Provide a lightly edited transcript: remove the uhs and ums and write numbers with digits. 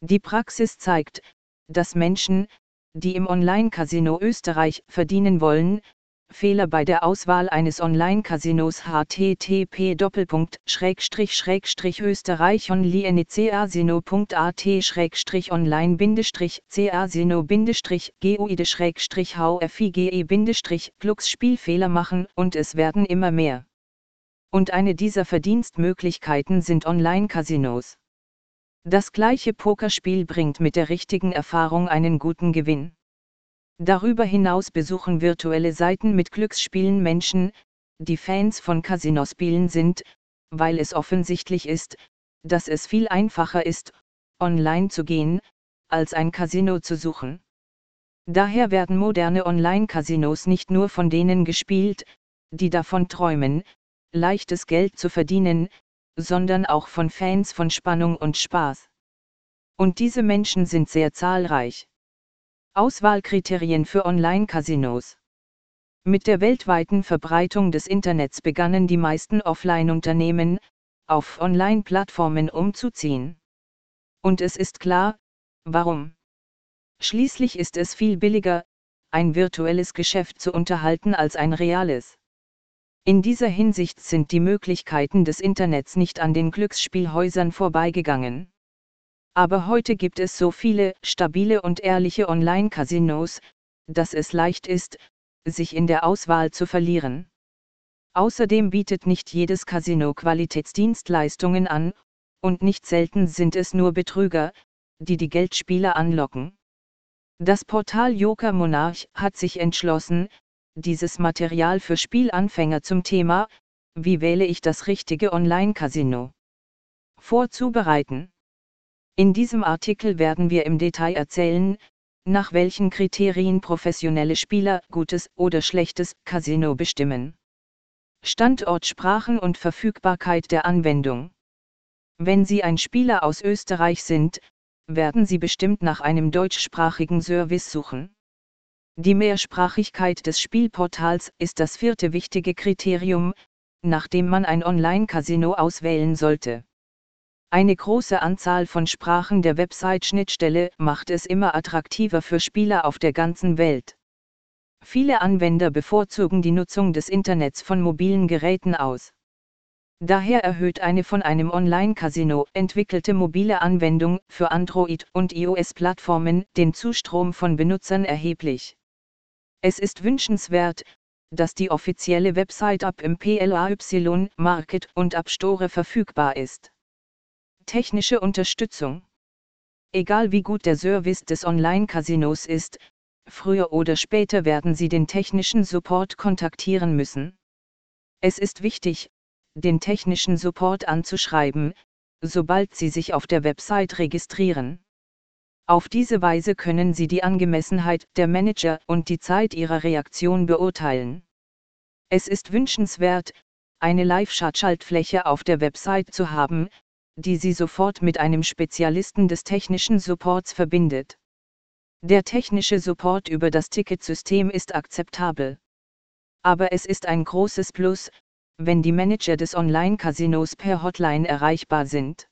Die Praxis zeigt, dass Menschen, die im Online-Casino Österreich verdienen wollen, Fehler bei der Auswahl eines Online-Casinos http://online-casino.at/online-casino-guide-hufige-Glücksspielfehler machen und es werden immer mehr. Und eine dieser Verdienstmöglichkeiten sind Online-Casinos. Das gleiche Pokerspiel bringt mit der richtigen Erfahrung einen guten Gewinn. Darüber hinaus besuchen virtuelle Seiten mit Glücksspielen Menschen, die Fans von Casinospielen sind, weil es offensichtlich ist, dass es viel einfacher ist, online zu gehen, als ein Casino zu suchen. Daher werden moderne Online-Casinos nicht nur von denen gespielt, die davon träumen, leichtes Geld zu verdienen, sondern auch von Fans von Spannung und Spaß. Und diese Menschen sind sehr zahlreich. Auswahlkriterien für Online-Casinos. Mit der weltweiten Verbreitung des Internets begannen die meisten Offline-Unternehmen, auf Online-Plattformen umzuziehen. Und es ist klar, warum. Schließlich ist es viel billiger, ein virtuelles Geschäft zu unterhalten als ein reales. In dieser Hinsicht sind die Möglichkeiten des Internets nicht an den Glücksspielhäusern vorbeigegangen. Aber heute gibt es so viele stabile und ehrliche Online-Casinos, dass es leicht ist, sich in der Auswahl zu verlieren. Außerdem bietet nicht jedes Casino Qualitätsdienstleistungen an, und nicht selten sind es nur Betrüger, die die Geldspieler anlocken. Das Portal Joker Monarch hat sich entschlossen, dieses Material für Spielanfänger zum Thema „Wie wähle ich das richtige Online-Casino?" vorzubereiten. In diesem Artikel werden wir im Detail erzählen, nach welchen Kriterien professionelle Spieler gutes oder schlechtes Casino bestimmen. Standort, Sprachen und Verfügbarkeit der Anwendung. Wenn Sie ein Spieler aus Österreich sind, werden Sie bestimmt nach einem deutschsprachigen Service suchen. Die Mehrsprachigkeit des Spielportals ist das vierte wichtige Kriterium, nach dem man ein Online-Casino auswählen sollte. Eine große Anzahl von Sprachen der Website-Schnittstelle macht es immer attraktiver für Spieler auf der ganzen Welt. Viele Anwender bevorzugen die Nutzung des Internets von mobilen Geräten aus. Daher erhöht eine von einem Online-Casino entwickelte mobile Anwendung für Android- und iOS-Plattformen den Zustrom von Benutzern erheblich. Es ist wünschenswert, dass die offizielle Website-App im PLAY Market und App Store verfügbar ist. Technische Unterstützung. Egal wie gut der Service des Online-Casinos ist, früher oder später werden Sie den technischen Support kontaktieren müssen. Es ist wichtig, den technischen Support anzuschreiben, sobald Sie sich auf der Website registrieren. Auf diese Weise können Sie die Angemessenheit der Manager und die Zeit ihrer Reaktion beurteilen. Es ist wünschenswert, eine Live-Chat-Schaltfläche auf der Website zu haben, die Sie sofort mit einem Spezialisten des technischen Supports verbindet. Der technische Support über das Ticketsystem ist akzeptabel. Aber es ist ein großes Plus, wenn die Manager des Online-Casinos per Hotline erreichbar sind.